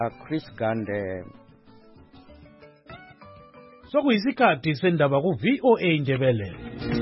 Chris Gande. Sokuyisikhathi sendaba ku VOA Ndebele.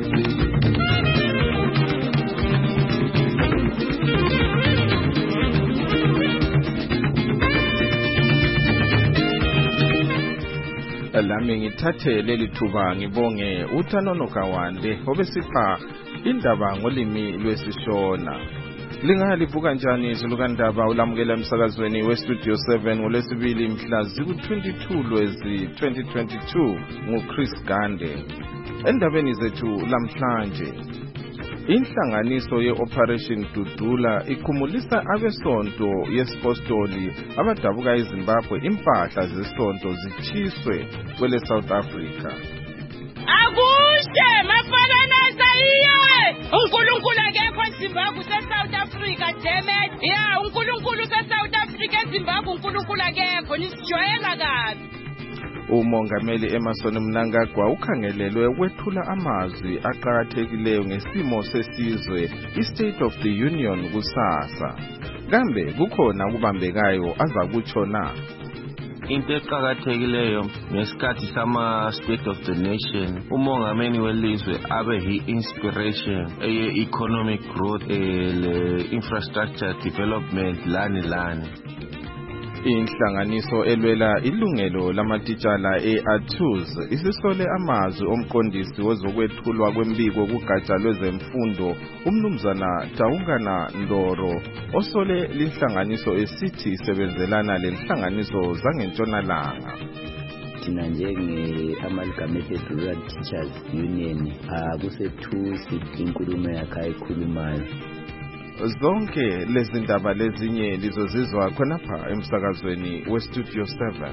Lami ngithathe leli thuba ngibonge uThanono Kawande obesipha indaba ngolimi lwesishona. Lingalivuka njani izulukandaba ulamukela emsakazweni weStudio 7 ngolwesibili mhla ziku-22 Lwezi 2022 nguChris Gande. Endabeni zethu lamhlanje, inhlanganiso ye-Operation Dudula ikhumulisa abesonto yesipostoli abadabuka eZimbabwe impahla zesonto zichiswe kwele South Africa. Akushe mafana sayiye uNkulunkulu akekho eZimbabwe seSouth Africa damn it. Yeah, uNkulunkulu seSouth Africa eZimbabwe uNkulunkulu akekho nisijwayela kabi. Umongameli Emmerson Mnangagwa ukhangelelwe ukwethula amazwi aqhakathekileyo ngesimo sesizwe iState of the Union kusasa. Kambe kukhona ukubambekayo azakutsho na? Into eqhakathekileyo ngesikhathi sama State of the Nation, umongameli welizwe abe inspiration economic growth, le infrastructure development lani. Inhlanganiso elwela ilungelo lamatitshala eATUS isisole amazwi omqondisi wezokwethulwa kwembiko kugatsha lwezemfundo umnumzana Taungana Ndoro osole linhlanganiso esithi sebenzelana lenhlanganiso zangentshonalanga. Thina njenge-Amalgamated Rural Teachers Union kusethusi inkulumo yakhe ayikhulumayo. Zonke lezi ndaba lezinye lizozizwa khonapha emsakazweni weStudio 7.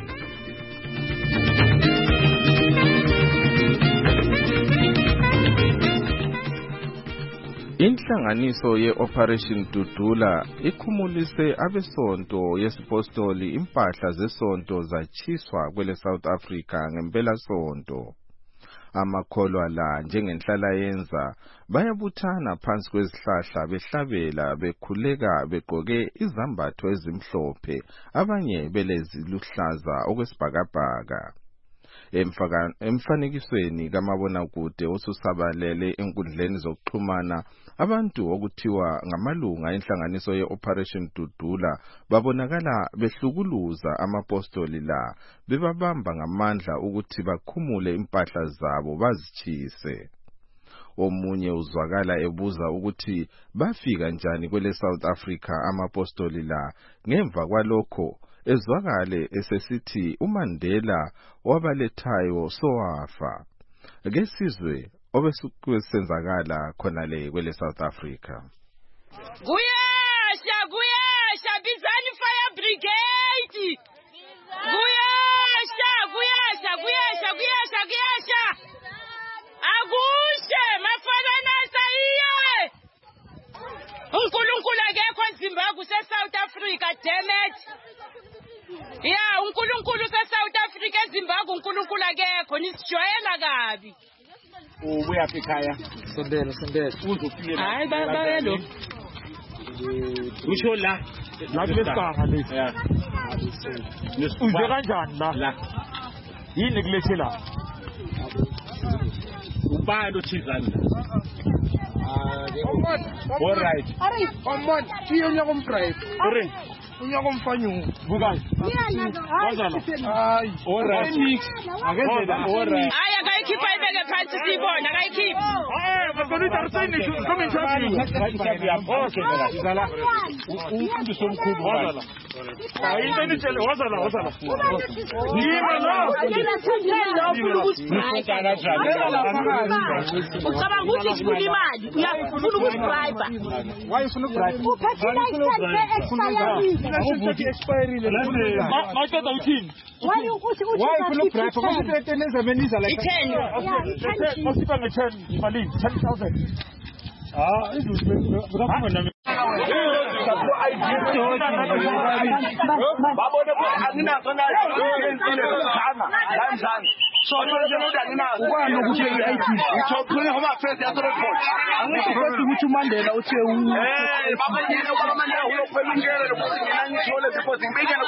Inhlanganiso ye-Operation Dudula ikhumulise abesonto yesipostoli impahla zesonto zachiswa kwele South Africa ngempela sonto. Amakholwa la njengenhlala yenza bayabuthana phansi kwezihlahla behlabela bekhuleka begqoke izambatho ezimhlophe abanye beleziluhlaza okwesibhakabhaka. Emfanekisweni kamabonakude osusabalele enkundleni zokuxhumana, abantu okuthiwa ngamalunga enhlanganiso ye-Operation Dudula babonakala behlukuluza amapostoli la bebabamba ngamandla ukuthi bakhumule impahla zabo bazichise. Omunye uzwakala ebuza ukuthi bafika njani kwele South Africa amapostoli la, ngemva kwalokho ezwakale esesithi uMandela wabalethayo sowafa. Ngesizwe obesukwenzakala khona le kwele South Africa. Kuyasha bizani fire brigade. Kuyasha. Akushe mafana sayiye uNkulunkulu akekho eZimbabwe seSouth Africa damn it. Yeah, uNkulunkulu seSouth Africa eZimbabwe uNkulunkulu akekho nisijwayela kabi. Ubuya ekhaya sondela uzofika hayi bayelo usho la lapho lesibanga lesi yeah uze kanjani la yini kulethe la ubani uthizana all right omon siyonya komprice unyaka umfanyu bukazi wazala hayi all right akezela all right aya kayikhipha ibeke phansi sibona kayikhipha bakonita arsene come in okay izala umuntu somkhulu wazala hayi into nitshele wazala yima lo ucabanga ukuthi sifuna imali uyafuna ukubribe why ufuna ukubribe expirile maqeda uthini why ufuna ukubribe ukuthi tenenza beniza like 10 masipa nge10 imali 10,000 izuthi babone ukuthi anginazo nazo Ubani ukuthi i-IT ngithophile ngoba first yasoreport angithi first ukuthi uMandela uthe babanyene kwamandela uyokhwelungela lokuthi mina ngithole because ngibikela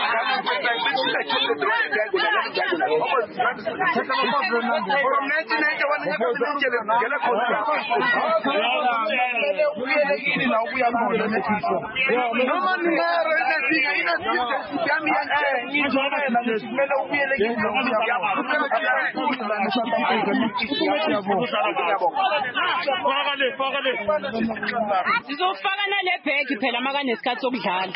sizofaka nale bhegi phela makanesikhathi sokudlala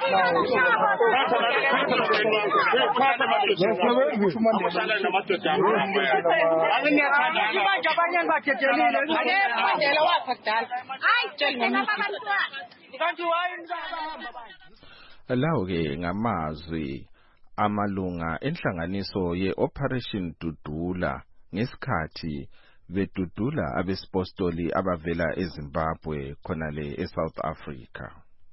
lawo-ke ngamazwi amalunga enhlanganiso ye-Operation Dudula ngesikhathi bedudula abesipostoli abavela eZimbabwe khonale eSouth Africa.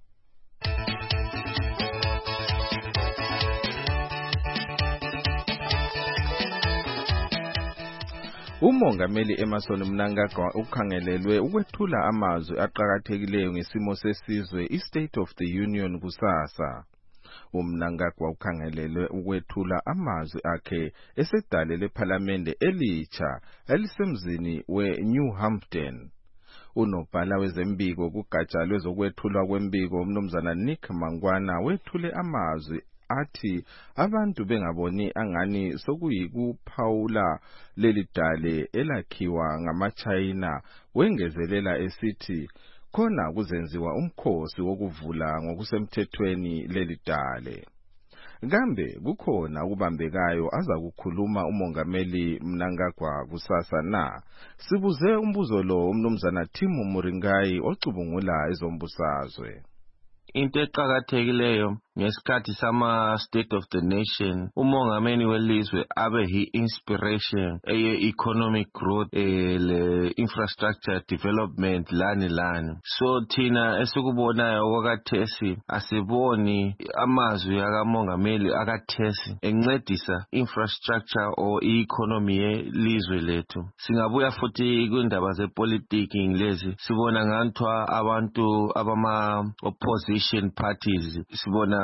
Umongameli Emmerson Mnangagwa ukhangelelwe ukwethula amazwi aqhakathekileyo ngesimo sesizwe iState of the Union kusasa. Mnangagwa ukhangelelwe ukwethula amazwi akhe esedale lePhalamende elitsha elisemzini weNew Hampton. Unobhala wezembiko kugatsha lwezokwethulwa kwembiko umnumzana Nick Mangwana wethule amazwi athi abantu bengaboni angani sokuyikuphawula leli dale elakhiwa ngamaChina, wengezelela esithi khona kuzenziwa umkhosi wokuvula ngokusemthethweni leli dale. Kambe kukhona ukubambekayo azakukhuluma umongameli Mnangagwa kusasa na? Sibuze umbuzo lo umnumzana Timo Muringai ocubungula ezombusazwe. Into eqhakathekileyo ngesikhathi sama State of the Nation umongameli welizwe abe inspiration economic growth le infrastructure development lani. So thina esikubonayo okwakathesi asiboni amazwi akamongameli akathesi encedisa infrastructure or economy yelizwe lethu. Singabuya futhi kwindaba zepolitiki ngilezi sibona ngantwa abantu abama opposition parties sibona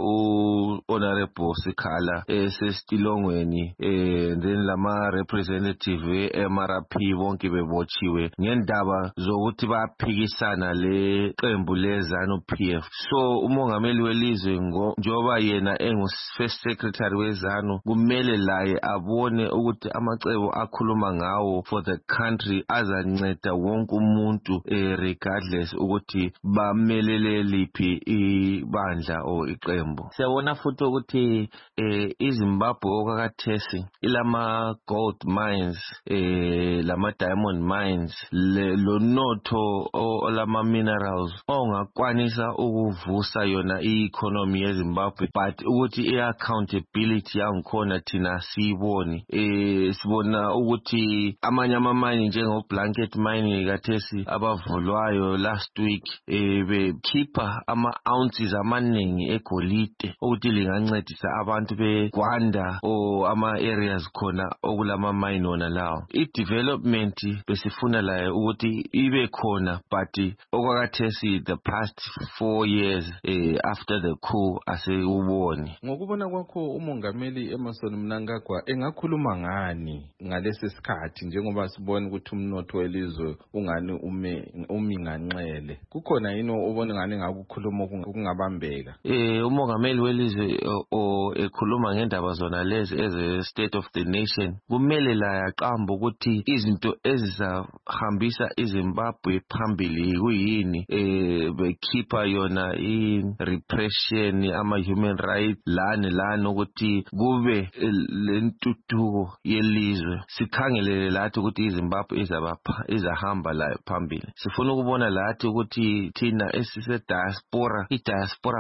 honorable Sikhala esestilongweni then lama representative MRP bonke bebotshiwe ngendaba zokuthi baphikisana le qembu lezanu PF. So umongameli welizwe njoba yena first secretary wezanu kumele laye abone ukuthi amacebo akhuluma ngawo for the country azanceda wonke umuntu regardless ukuthi bamelele liphi ibandla iqembu. Siyabona futhi ukuthi iZimbabwe okwakathesi ilama gold mines lama diamond mines lo notho olama minerals ongakwanisa ukuvusa yona i-economy yeZimbabwe, but ukuthi i-accountability yangikhona thina siyiboni. Sibona ukuthi amanye ama-mine njengo blanket mine kathesi abavulwayo last week bekhipha ama-ounces amaningi egolide ukuthi lingancedisa abantu beGwanda o ama-areas khona okulama mine wona lawo. I-development besifuna layo ukuthi ibe khona, but okwakathesi the past 4 years after the coup asewuboni. Ngokubona kwakho umongameli Emmerson Mnangagwa engakhuluma ngani ngalesi sikhathi njengoba sibona ukuthi umnotho welizwe ungani uminganxele? Kukhona yini ubona ngani ngakukhuluma okungabambeka? Umongameli welizwe ekhuluma ngendaba zona lezi eze State of the Nation kumele la yaqamba ukuthi izinto ezizahambisa iZimbabwe phambili kuyini, bekhipha yona i-repression ama-human rights lani ukuthi kube lentuthuko yelizwe. Sikhangelele lathi ukuthi iZimbabwe izahamba la phambili. Sifuna ukubona lathi ukuthi thina esise diaspora i-diaspora vote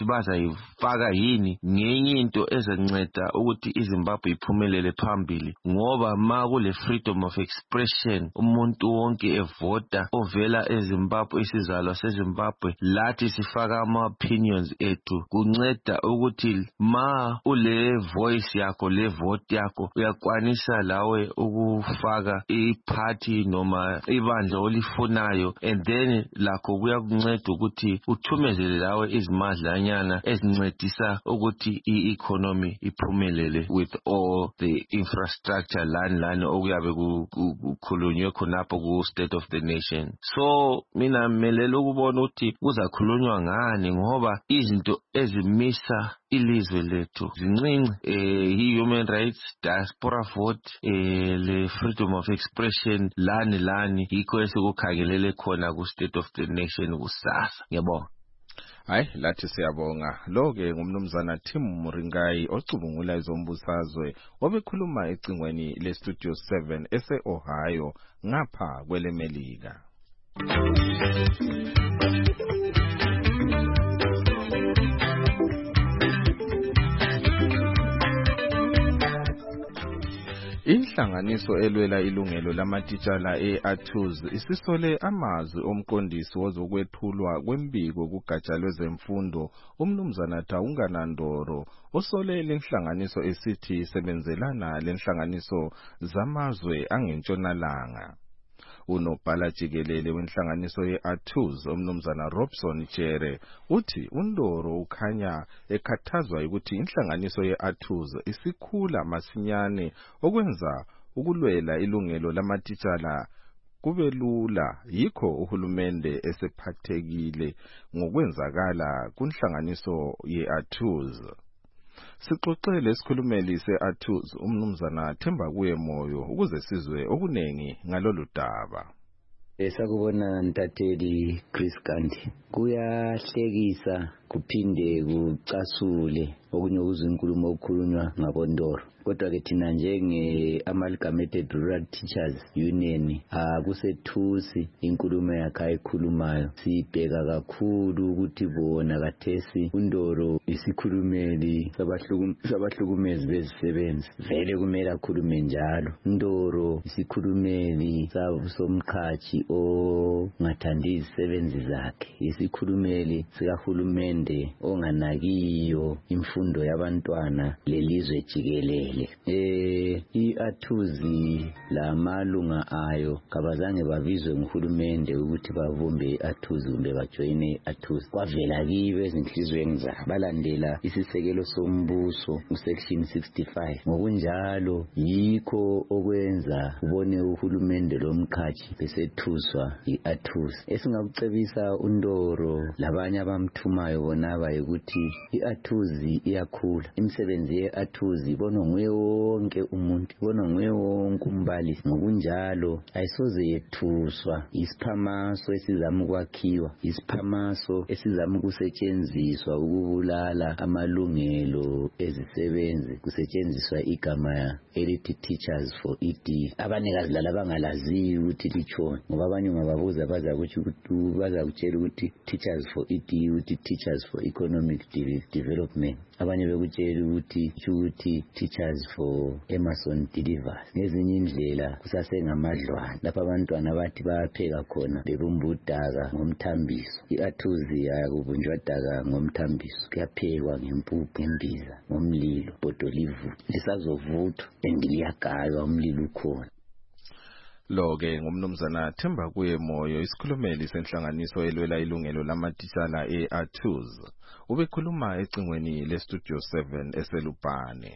bazayifaka yini ngenye into ezanceda ukuthi iZimbabwe iphumelele phambili, ngoba ma kule freedom of expression umuntu wonke evota ovela eZimbabwe, isizalwa seZimbabwe, lathi sifaka ama-opinions ethu, kunceda ukuthi ma ule voice yakho, le vote yakho, uyakwanisa lawe ukufaka iparty noma ibandla olifunayo, and then lakho kuyakunceda ukuthi uthumezele lawe izimadlanyana ezincedisa ukuthi i-economy iphumelele with all the infrastructure lani okuyabe kukhulunywe khonapho ku-State of the Nation. So mina melele ukubona ukuthi kuzakhulunywa ngani, ngoba izinto ezimisa ilizwe lethu zincinci, i-human rights, diaspora vote, le freedom of expression, lani yikho esikukhangelele khona ku-State of the Nation kusasa. Ngiyabonga. Hayi, lathi siyabonga. Lo-ke ngumnumzana Tim Muringai ocubungula izombusazwe obekhuluma ecingweni le-Studio 7 ese-Ohio ngapha kwelemelika. Inhlanganiso elwela ilungelo lamatitshala e-ATUZ isisole amazwi omqondisi wozokwethulwa kwembiko kugatsha lwezemfundo umnumzana Taungana Ndoro osole lenhlanganiso esithi isebenzelana lenhlanganiso zamazwe angentshonalanga. Unobhala jikelele wenhlanganiso ye-ATUZ umnumzana Robson Chere uthi uNdoro ukhanya ekhathazwa ukuthi inhlanganiso ye-ATUZ isikhula masinyane okwenza ukulwela ilungelo lamatitshala kube lula, yikho uhulumende esephathekile ngokwenzakala kunhlanganiso ye-ATUZ. Sixoxele isikhulumeli se-ATUZ umnumzana Themba kuye Moyo ukuze sizwe okunengi ngalolu daba. Esakubona ntatheli Chris Kanti, kuyahlekisa kuphinde kucasule okunye ukuzinkulumo okukhulunywa ngaboNdoro. Kodwa ke thina njenge Amalgamated Rural Teachers Union akusethusi inkulumo yakhe ayikhulumayo, sibheka kakhulu ukuthi bona kathesi uNdoro isikhulumeli sabahlukumezi bezisebenzi, vele kumele akhulume njalo. uNdoro isikhulumeli somkhathi ongathandi izisebenzi zakhe, isikhulumeli sikahulumende onganakiyo imfundo yabantwana lelizwe jikelele. I-ATUZ lamalunga ayo kabazange babizwe nguhulumende ukuthi bavumbe i-ATUZ kumbe bajoyine i-ATUZ. Kwavela kibo ezinhlizweni zabo balandela isisekelo sombuso section 65. Ngokunjalo yikho okwenza ubone uhulumende lomkhathi besethuswa i-ATUZ. Esingakucebisa uNdoro labanye abamthumayo bonaba ukuthi i-ATUZ iyakhula, imisebenzi ye-ATUZ ibonwa nguye wonke umuntu, ibonwa nguye wonke umbalisi. Ngokunjalo ayisoze yethuswa isiphamaso esizama ukwakhiwa, isiphamaso esizama ukusetshenziswa ukubulala amalungelo ezisebenzi, kusetshenziswa igama elithi Teachers for ED. Abanikazi lala bangalazi ukuthi litshoni, ngoba abanye ungababuza bazakutshela ukuthi Teachers for ED, ukuthi Teachers for Economic Development. Abanye bekutshela ukuthi Teachers for Emerson Delivers. Ngezinye indlela kusasengamadlwana lapha abantwana bathi bayapheka khona bebumbudaka ngomthambiso. I-ATUZ yakubunjwa daka ngomthambiso, kuyaphekwa ngempuphu, ngembiza, ngomlilo, bhodolivu lisazovuthwa endiliyagaywa umlilo ukhona. Lo-ke ngumnumzana Themba kuye Moyo, isikhulumeli senhlanganiso elwela ilungelo lamatitshala e-ATUZ. Ubekhuluma ecingweni le-Studio 7 eselupane.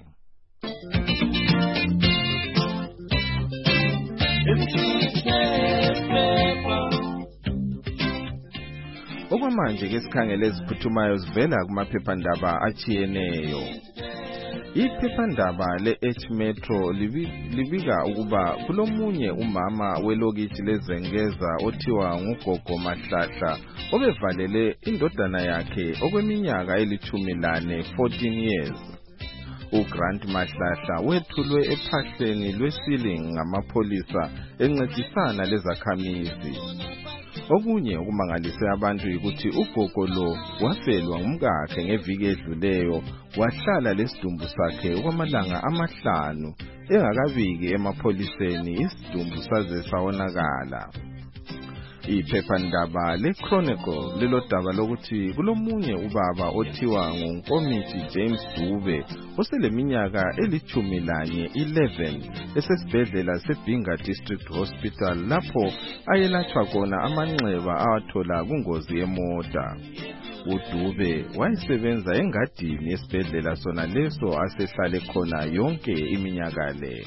Okwamanje ke sikhangele eziphuthumayo zivela kumaphephandaba achiyeneyo. Iphephandaba le-H Metro libika ukuba kulomunye umama welokithi lezengeza othiwa nguGogo Mahlahla obevalele indodana yakhe okweminyaka eli-14 years. uGrant Mahlahla wethulwe ephahleni lweSealing ngamapholisa encedisana lezakhamizi. Okunye okumangalise abantu ukuthi ugogo lo wafelwa ngumkakhe ngeviki edluleyo wahlala lesidumbu sakhe okwamalanga 5 engakabiki emapholiseni isidumbu saze sawonakala. Iphephandaba leChronicle lilodaba lokuthi kulomunye ubaba othiwa nguNkomiti James Dube oseleminyaka 11 esesibhedlela seBinga District Hospital lapho ayelatshwa khona amanxeba awathola kungozi yemota. uDube wayesebenza engadini yesibhedlela sona leso asehlale khona yonke iminyaka le.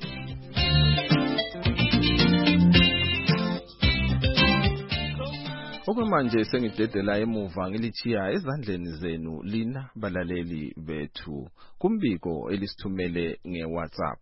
Okwamanje sengidedela emuva ngilichiya ezandleni zenu lina balaleli bethu kumbiko elisithumele ngeWhatsApp.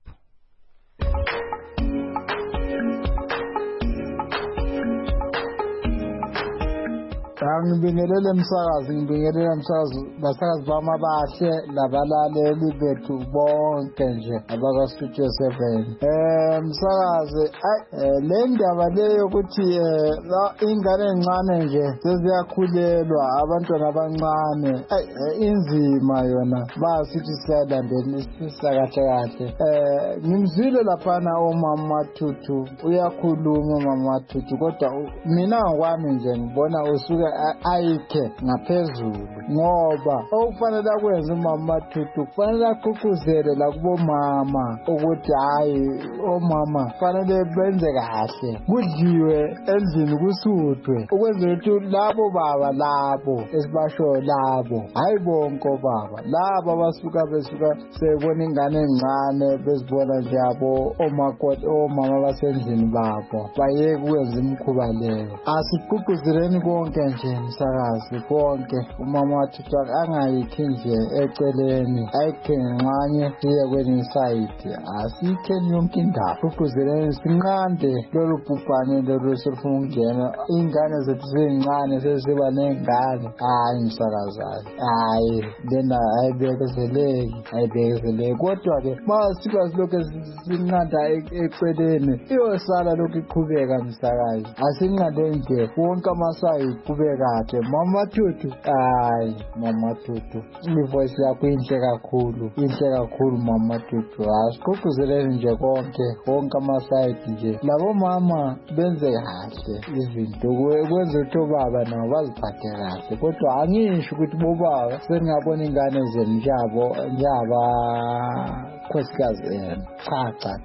Ngibingelele umsakazi basakazi bamabahle labalaleli bethu bonke nje abaka Studio 7. Umsakazi le ndaba leyo ukuthi ingane encane nje seziyakhulelwa abantwana abancane inzima yona basithi siyalandela isisakahle kahle. Ngimzile laphana uMama Thutu uyakhuluma uMama Thutu kodwa mina ngokwami nje ngibona usuke ayikhe ngaphezulu ngoba okufanele akwenze uMama Thutu kufanele aqhuquzele la kubomama ukuthi hayi omama fanele benze kahle kudliwe endlini kusuthwe ukwenzela ukuthi labo baba labo esibasho labo hayi bonke baba labo abasuka besuka sebona ingane encane bezibona nje abo omakoti omama basendlini babo bayeke ukwenza imikhuba leyo. Asiqhuquzeleni konke nje msakazi konke uMama Thutu angayikhi nje eceleni ayikhe nxanye siye kwenye side asikheni yonke indaba qhuqhuzeleni sinqande lolu bhubhane lolu selufuna ukungena ingane zethu zincane seziba nengane hayi msakazi hayi lena ayibekezeleki kodwa ke masika silokho sinqanda eceleni iyosala lokho iqhubeka msakazi asinqande nje wonke amasayi qhubeka kahle Mama Thutu hayi Mama Thutu ivoice yakho inhle kakhulu Mama Thutu asiqhuqhuzeleni nje konke amasayidi nje labo mama benze kahle izinto kwenza ukuthi baba nabo baziphathe kahle kodwa angisho ukuthi bobaba sengiyabona ingane zenu njaba khosikazi cha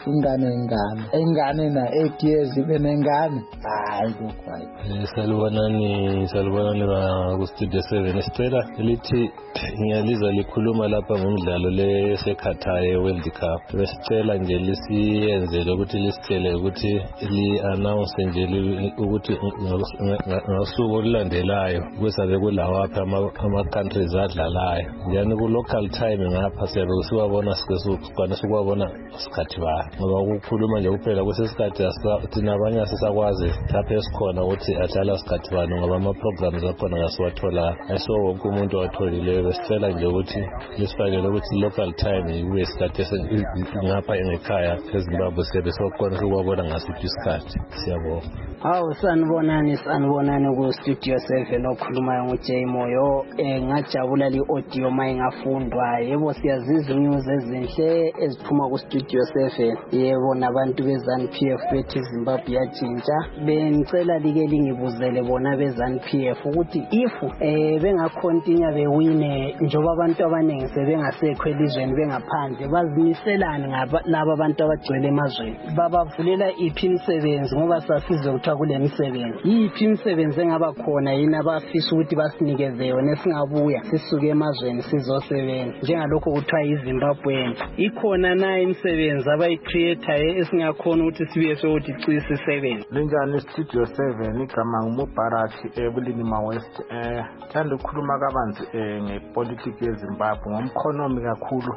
ingane na 8 years ibe nengane hayi lokho salibonani ku Studio 7 isicela lithi ngiyaliza likhuluma lapha ngomdlalo lesekhathaye World Cup besicela nje lisiyenze ukuthi lisitele ukuthi li-announce nje ukuthi ngosuku olulandelayo kusabe kulawapha ama-countries adlalayo yani ku-local time ngapha siyabe siwabona sikwana sikwabona isikhathi bayo ngoba ukukhuluma nje kuphela kusesikhathi thina abanye asisakwazi lapha esikhona ukuthi adlala isikhathi bani ngoba ama-programs akhona ngasiwathola ayiso wonke umuntu owatholile besicela nje ukuthi lisifakele ukuthi local time ibuye isikhathi ngapha ngekhaya eZimbabwe siyabe sikhona sikwabona ngasiphi isikhathi siyabonga. Hawu sanibonani ku Studio 7 okhulumayo nguJay Moyo ngajabula li-audio mayingafundwa yebo siyazizwa news ezinhle eziphuma ku Studio 7 yebo nabantu beZANU-PF bethi Zimbabwe yatshintsha bengicela like lingibuzele bona beZANU-PF ukuthi if bengakhontinua bewine njoba abantu abaningi sebengasekho elizweni bengaphandle bazimiselani laba abantu abagcwele emazweni babavulela iphi imisebenzi ngoba safizwe kuthiwa kule misebenzi yiphi imisebenzi engaba khona yini abafisa ukuthi basinikeze yona singabuya sisuke emazweni sizosebenza njengalokho kuthiwa iZimbabwe ikhona na imisebenzi abayicreate esingakhona ukuthi sibuye sokuthi cishe 7 linjani Studio 7 igama nguMubarak eBulinima West thanda ukukhuluma kabanzi ngepolitiki yeZimbabwe ngomkhonomi kakhulu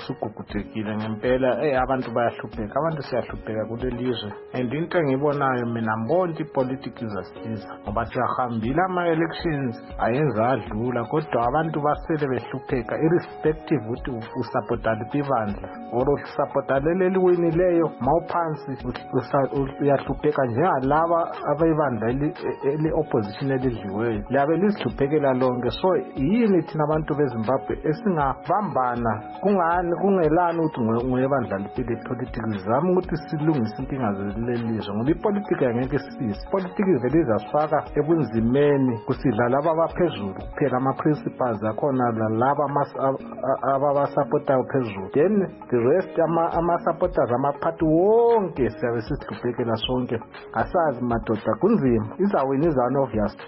osugugudekile ngempela abantu bayahlupheka abantu siyahlupheka kulelizwe and into engibonayo mina mbonti politics izasiza ngoba siyahambile ama-elections ayenza adlula kodwa abantu basele behlupheka irrespective ukuthi usupporta liphi ibandla or usupporta leli eliwinileyo mawuphansi uyahlupheka njengalaba abebandla eli-opposition elidliweyo liyabe lizihluphekela lonke. So yini thina abantu beZimbabwe esingabambana kungelani ukuthi nguyebandla liphi le-politics zama ukuthi silungise inkinga zelizwe ngoba ipolitiki angeke sisize. Ipolitiki vele izasifaka ebunzimeni kusidla laba abaphezulu kuphela ama-principles akhona lalaba ababasupportayo phezulu, then the rest ama-supporters amaphathi wonke siyabe sisihluphekela sonke. Asazi madoda kunzima izawina izano-obvious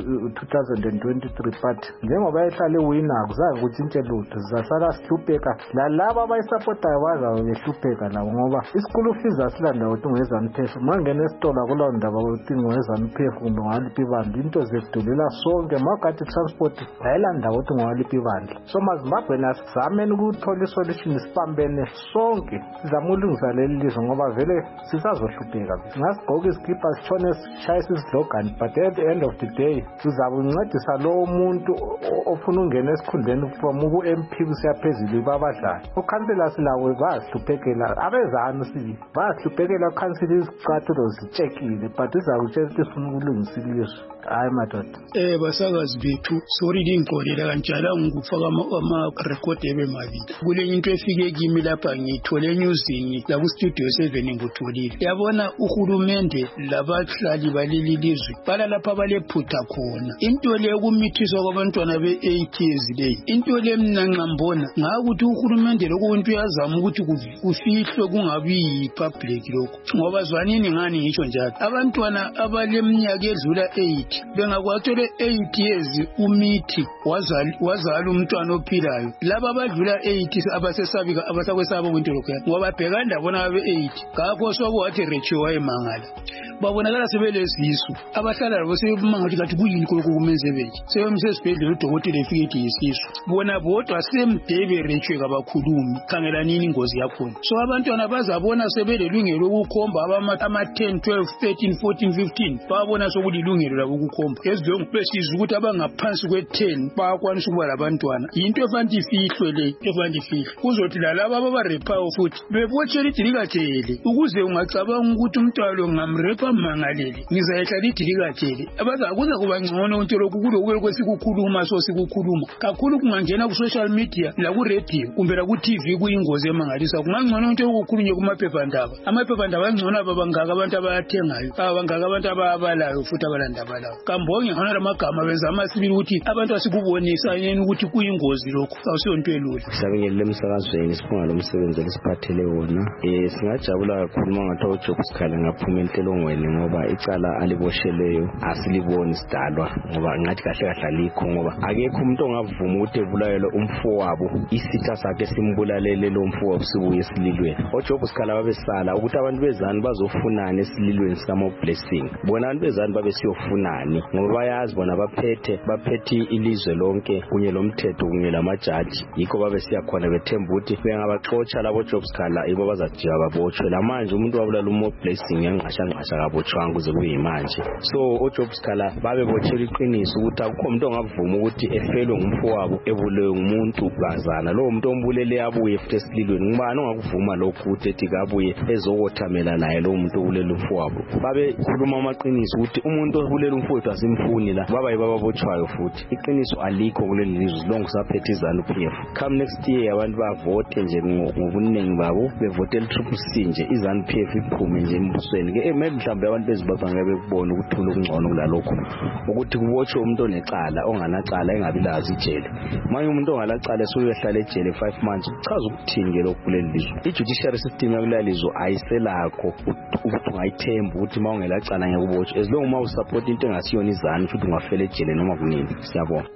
2023 but njengoba ehlale wina akuzazi ukuthi into lutho sizasala sihlupheka lalaba abayisupportayo bazabe behlupheka labo ngoba isikulu fees asilanda ukuthi ungezani phefu mangena esitolo kulowo ndaba ukuthi ungezani phefu kumbe ungaliphi ibandla into zedulela sonke magadi transport ayilanda ukuthi ungaliphi ibandla. So maZimbabwe nasizameni ukuthola isolution sibambene sonke sizama ulungisa leli lizwe ngoba vele sisazohlupheka singasigqoka izikipa sitshone sishayisa izidlogani but at the end of the day uzabe uncedisa lowo muntu ofuna ungena esikhundleni from ubu-MP kusiya phezulu babadlali. Ukhansela silawo bayasihluphekela abezanu bayasihluphekela ukhansela izicathulo zitshekile but izakutshela ukuthi sifuna ukulungisa ilizwe. Hayi madoda basakazi bethu sorry ngixolela kanjalo ngikufaka ama-record ebemabili kule into efike kimi lapha ngithole newsini la ku studio 7 ngutholile yabona uhulumende labahlali baleli lizwe bala lapha balephutha khona into le kumithiswa kwabantwana be-8 years leyi into le mina ngambona ngakuthi uhulumende lokho into yazama ukuthi kufihlwe kungabi yi-public lokho ngoba zwanini ngani ngisho njalo abantwana abaleminyaka edlula 8 bengakwathole 8 years umithi wazala umntwana ophilayo laba abadlula 8 abasesabika abasakwesaba kwinto lokho ngoba bheka ndabona abe 8 ngakho sokwathi Rachel wayemangala babonakala sebelezisu abahlala labo sebemanga ukuthi kuyini lokho kumenze benje sebemsesibhedlela udokotela efike ethi yisisu bona bodwa semdebe Rachel kabakhulumi khangela nini ingozi yakhona. So abantwana bazabona sebelelungelo ukukhomba ama 10 12 13 14 15 babona sokulilungelo labo ukukhomba ezidongibesiza ukuthi abangaphansi kwe10 bayakwanisa ukuba labantwana into efanele ifihlwe le efanele ifihlwe kuzothi lalabo abarepayo futhi bebotshela idilikatshele ukuze ungacabanga ukuthi umntwana lo ngamrepa mangalele ngizayehlala idilikatshele abazakuza kuba ngcono into lokhu kulokho kwesikukhuluma so sikukhuluma kakhulu kungangena ku social media la ku radio kumbe la ku TV kuyingozi emangalisa kungangcono into yokukhulunywa kumaphephandaba amaphephandaba angcono abangaka abantu abayathengayo abangaka abantu ababalayo futhi abalandabalayo kambonge hona lamagama benza amasibili ukuthi abantu asikubonisa yini ukuthi kuyingozi lokho awusiyonto elula sabengele emsakazweni sifunga lo msebenzi lesiphathele wona singajabula kakhulu mangathiwa uJob Sikhala ngaphuma enhlelongweni ngoba icala alibosheleyo asiliboni sidalwa ngoba ngathi kahle kahle alikho ngoba akekho umuntu ongavuma ukuthi ebulayele umfowabo isitha sakhe simbulalele lo mfowabo sibuye esililweni. uJob Sikhala babesala ukuthi abantu bezani bazofunana esililweni sikaMo Blessing bona abantu bezani babesiyofunani ngoba bayazi bona baphethe ilizwe lonke kunye lomthetho kunye lamajaji yikho babesiya khona bethemba ukuthi bengabaxotsha labo Job Sikhala ibo bazajika babotshwe lamanje umuntu wabulala uMo Blessing yanqasha kabotshwanga kuze kuyimanje. So uJob Sikhala babebotshela iqiniso ukuthi akukho umuntu ongavuma ukuthi efelwe ngumfowabo ebulewe ngumuntu bazana lo muntu ombulele abuye futhi esililweni ngubani ongakuvuma lokhu ukuthi ethi kabuye ezokothamela naye lo muntu obulela umfowabo babekhuluma amaqiniso ukuthi umuntu obulela umfowethu asimfuni la baba yibabotshwayo futhi iqiniso alikho kuleli lizwe lonke saphethe izanu PF. Come next year abantu bavote nje ngobuningi babo bevotela itriple C nje izanu PF iphume nje embusweni ke maybe mhlawumbe abantu bezibapha ngabe kubona ukuthula okungcono kulalokho ukuthi kubotshwe umuntu onecala onganacala engabilazi ijele manje umuntu ongalacala esuyehlala ejele 5 months uchaza ukuthini ke lokhu kuleli lizwe ijudiciary system yakulalizwe ayiselakho ukuthi ungayithemba ukuthi mawungelacala ngekubotshwa as long uma usupport into engasiyona izanu futhi ungafela ejele noma kunini. Siyabonga.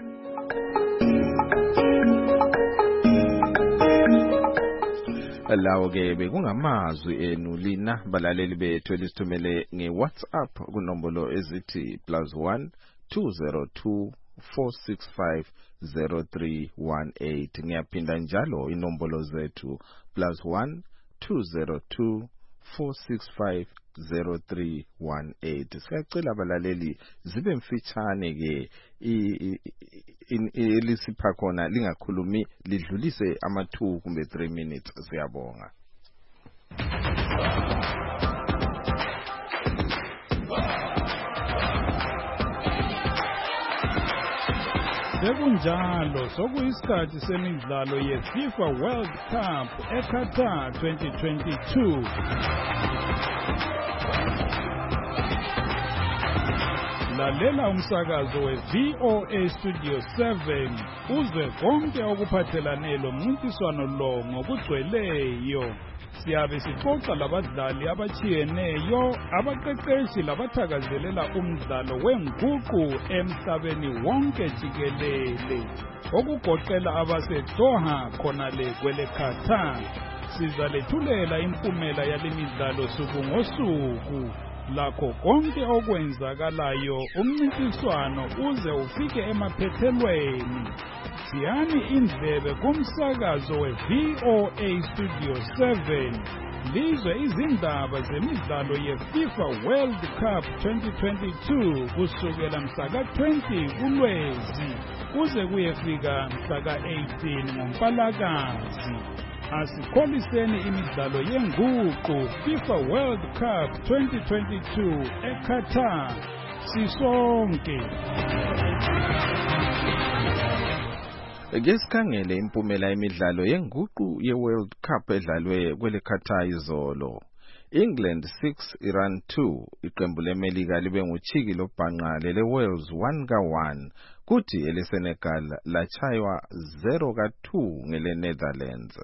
Lawo ke bekungamazwi enu lina balaleli bethu elisithumele ngeWhatsApp kunombolo ezithi +1 202 465 0318 ngiyaphinda njalo inombolo zethu +1 202 4650318. Siyacela abalaleli zibe mfitshane ke elisipha khona lingakhulumi lidlulise ama 2 kumbe 3 minutes. Siyabonga. Sekunjalo sokuyisikhathi semidlalo yeFIFA World Cup eQatar 2022. Lalela umsakazo we-VOA Studio 7 uzwe konke okuphathelane lomncintiswano lo ngokugcweleyo. Siyabe sixoxa labadlali abachiyeneyo, abaqeqeshi labathakazelela umdlalo wenguqu emhlabeni wonke jikelele, okugoqela abaseDoha khona le kwele Qatar. Sizalethulela impumela yalemidlalo suku ngosuku, lakho konke okwenzakalayo umncintiswano uze ufike emaphethelweni. Siyani indlebe kumsakazo we-VOA Studio 7 lizwe izindaba zemidlalo yeFIFA World Cup 2022 kusukela mhlaka 20 kuLwezi kuze kuyefika mhlaka 18 ngoMpalakazi. Asikholiseni imidlalo yenguqu FIFA World Cup 2022 eQatar sisonke. Ngesikhangele impumela yemidlalo yenguqu ye-World Cup edlalwe kwele Qatar izolo. England 6 Iran 2, iqembu leMelika libe nguchiki lobhanqa lele-Wales 1-1, kuthi ele-Senegal lachaywa 0-2 ngele-Netherlands.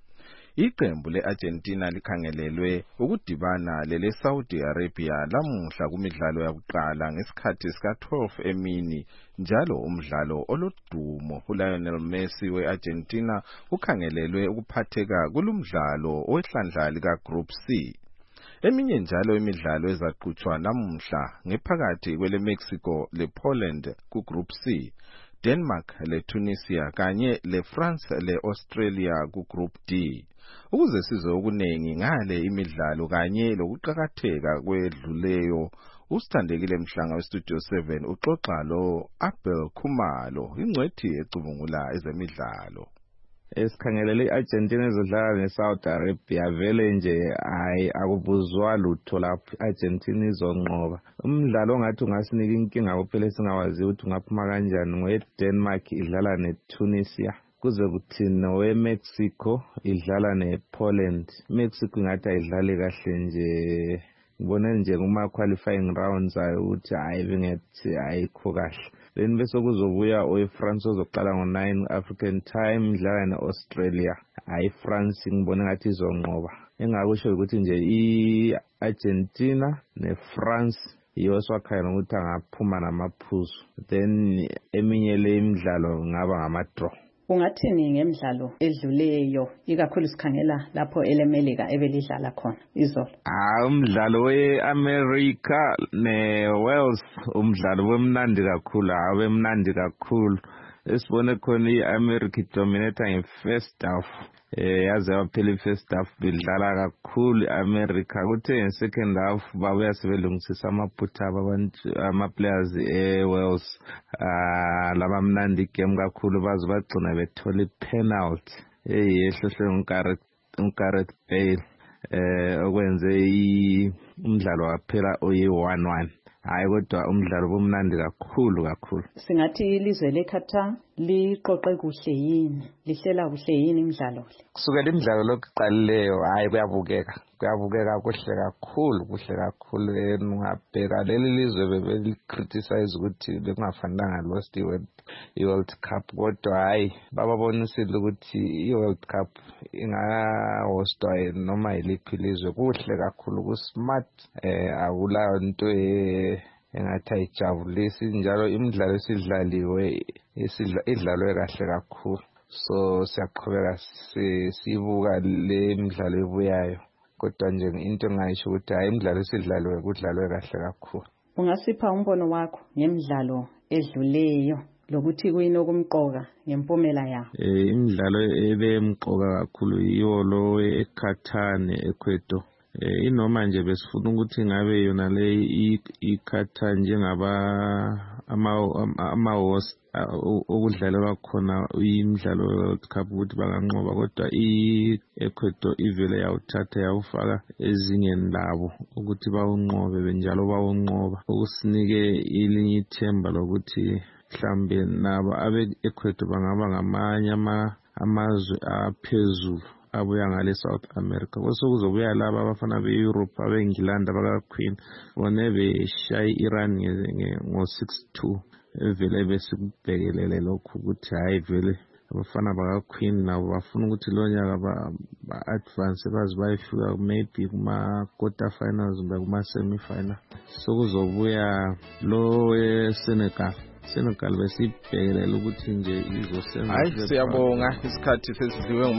Iqembu le-Argentina likhangelelwe ukudibana lele-Saudi Arabia lamuhla kumidlalo yakuqala ngesikhathi sika-12 emini, njalo umdlalo olodumo uLionel Messi we-Argentina ukhangelelwe ukuphatheka kulumdlalo owehlandla lika-Group C. Eminye njalo imidlalo ezaqhutshwa namuhla ngephakathi kwele-Mexico le-Poland ku-Group C, Denmark le-Tunisia kanye le-France le-Australia ku-Group D. Ukuze sizwe okunengi ngale imidlalo kanye lokuqhakatheka kwedluleyo, usithandekile Mhlanga weStudio 7 uxoxa lo Abel Khumalo, ingcwethi ecubungula ezemidlalo. Esikhangelele iArgentina ezodlala neSaudi Arabia, vele nje akubuzwa lutho lapho iArgentina izonqoba. Umdlalo ongathi ungasinika inkinga kuphela singawazi ukuthi ungaphuma kanjani ngoDenmark idlala neTunisia, kuze kuthi noweMexico idlala nePoland. Mexico ingathi ayidlali kahle nje, ngibone nje kuma qualifying rounds ayo ukuthi bengathi ayikho kahle. Then bese kuzobuya oweFrance ozoqala ngo9 African time idlala neAustralia. France ngibone ngathi izonqoba. Engakusho ukuthi nje iArgentina neFrance yiyo swakhaya ukuthi angaphuma namaphuzu. Then eminye le imidlalo ngaba ngama-draw. Ungathini ngemidlalo edluleyo ikakhulu sikhangela lapho eleMelika ebelidlala khona izolo? Umdlalo weAmerica neWales umdlalo wemnandi kakhulu, wemnandi kakhulu. Esibone khona iAmerica dominate nge-first half, yaze yaphela i-first half bidlala kakhulu iAmerica. Kuthe nge-second half babuya sebelungisisa amaphutha abantu ama-players eWales, labamnandi game kakhulu baze bagcina bethola i-penalty ehlohlwe uGareth Bale, okwenze umdlalo waphela oyi-1-1. Kodwa umdlalo bomnandi kakhulu. Singathi ilizwe leQatar liqoqe kuhle yini, lihlela kuhle yini imidlalo le? Kusukela imidlalo lokuqalileyo kuyabukeka kuhle kakhulu. Ungabheka leli lizwe bebeli-criticize ukuthi bekungafanelanga lost i-World Cup, kodwa bababonisile ukuthi i-World Cup ingahostwa noma yiliphi ilizwe. Kuhle kakhulu, kusmart, akulayo nto engathi ayijabulisi. Njalo imidlalo esidlaliwe idlalwe kahle kakhulu, so siyaqhubeka sibuka le midlalo ebuyayo, kodwa nje into engayisho ukuthi imidlalo esidlaliwe kudlalwe kahle kakhulu. Ungasipha umbono wakho ngemidlalo edluleyo lokuthi kuyini okumqoka ngempumela yawo? Imidlalo ebemqoka kakhulu yiyo lo eQatar neEcuador. inoma nje besifuna ukuthi ngabe yona le iKatar njengaba ama-host okudlalelwa khona imidlalo World Cup ukuthi banganqoba, kodwa i-Ecuador ivele yawuthatha yawufaka ezingeni labo ukuthi bawunqobe benjalo bawunqoba, okusinike ilinye ithemba lokuthi mhlambe nabo abe-Ecuador bangaba ngamanye amazwe aphezulu abuya ngale South America. Kuzobuya laba abafana be-Europe abe-England abaka-Queen bona beshaya i-Iran ngo-6-2 vele besikubhekelele lokhu ukuthi hayi vele abafana baka-Queen nabo bafuna ukuthi lo nyaka ba-advance baze bayefika maybe kuma-quarter finals kumbe kuma-semi-final. Kuzobuya lo Senegal besibhekelele ukuthi nje izosenza. Hayi siyabonga, isikhathi sesidliwe